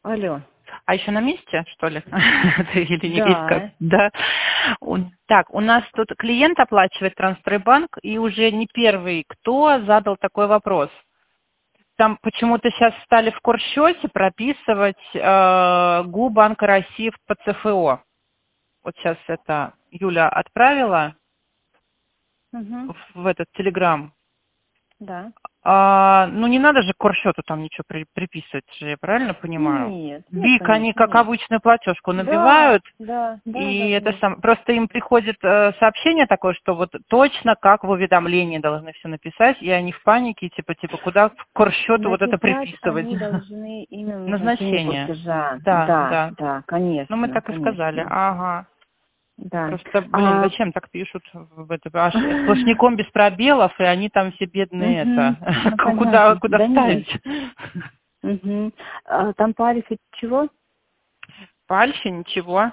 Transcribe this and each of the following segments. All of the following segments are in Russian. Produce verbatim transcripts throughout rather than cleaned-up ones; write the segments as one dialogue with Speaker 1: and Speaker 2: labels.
Speaker 1: Алло.
Speaker 2: А еще на месте, что ли? Или не
Speaker 1: Да.
Speaker 2: Да. Так, у нас тут клиент оплачивает Трансстройбанк, и уже не первый, кто задал такой вопрос. Там почему-то сейчас стали в корсчете прописывать э, ГУ Банка России в ПЦФО. Вот сейчас это Юля отправила
Speaker 1: Угу.
Speaker 2: в, в этот Телеграм.
Speaker 1: Да.
Speaker 2: А, ну, не надо же к корсчету там ничего при, приписывать же, я правильно понимаю?
Speaker 1: Нет, нет,
Speaker 2: БИК они
Speaker 1: конечно,
Speaker 2: как
Speaker 1: нет.
Speaker 2: обычную платежку
Speaker 1: Да,
Speaker 2: набивают,
Speaker 1: да, да,
Speaker 2: и
Speaker 1: да,
Speaker 2: это
Speaker 1: конечно.
Speaker 2: сам, просто им приходит э, сообщение такое, что вот точно как в уведомлении должны все написать, и они в панике, типа, типа, куда к корсчету вот это
Speaker 1: Написать
Speaker 2: приписывать?
Speaker 1: они должны именно назначение
Speaker 2: Назначение.
Speaker 1: платежа.
Speaker 2: Да,
Speaker 1: Да,
Speaker 2: да.
Speaker 1: да,
Speaker 2: Ну, мы
Speaker 1: конечно,
Speaker 2: так и сказали.
Speaker 1: конечно.
Speaker 2: Ага.
Speaker 1: Да.
Speaker 2: Просто, блин,
Speaker 1: А,
Speaker 2: зачем так пишут в это, аж сплошняком без пробелов, и они там все бедные
Speaker 1: угу,
Speaker 2: это.
Speaker 1: ну
Speaker 2: Куда,
Speaker 1: понятно.
Speaker 2: куда
Speaker 1: Да нет.
Speaker 2: ставить?
Speaker 1: Угу. А, там по Альфе чего?
Speaker 2: Пальше ничего.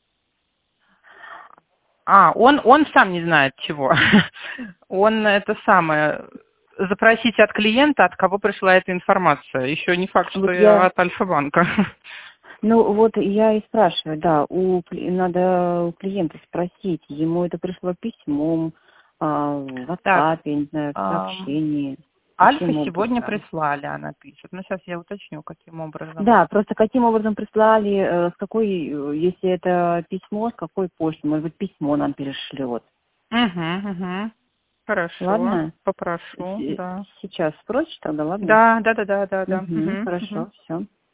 Speaker 2: А, он, он сам не знает чего. Он это самое, запросите от клиента, от кого пришла эта информация. Еще не факт, что
Speaker 1: Вот
Speaker 2: я
Speaker 1: я,
Speaker 2: от Альфа-банка.
Speaker 1: ну вот я и спрашиваю, да, у, кли- надо у клиента спросить, ему это пришло письмом, а, в
Speaker 2: Так,
Speaker 1: WhatsApp, я не знаю, в
Speaker 2: ам,
Speaker 1: сообщении,
Speaker 2: Альфа
Speaker 1: каким
Speaker 2: сегодня
Speaker 1: образом?
Speaker 2: прислали, она пишет. Ну, сейчас я уточню, каким образом.
Speaker 1: Да, просто каким образом прислали, э, с какой, э, если это письмо, с какой почты, может быть, письмо нам перешлет.
Speaker 2: Угу, угу. Хорошо,
Speaker 1: Ладно?
Speaker 2: попрошу,
Speaker 1: С-
Speaker 2: да.
Speaker 1: Сейчас спросишь тогда, ладно?
Speaker 2: Да, да, да, да, да, да.
Speaker 1: Угу,
Speaker 2: Угу, угу.
Speaker 1: хорошо, все.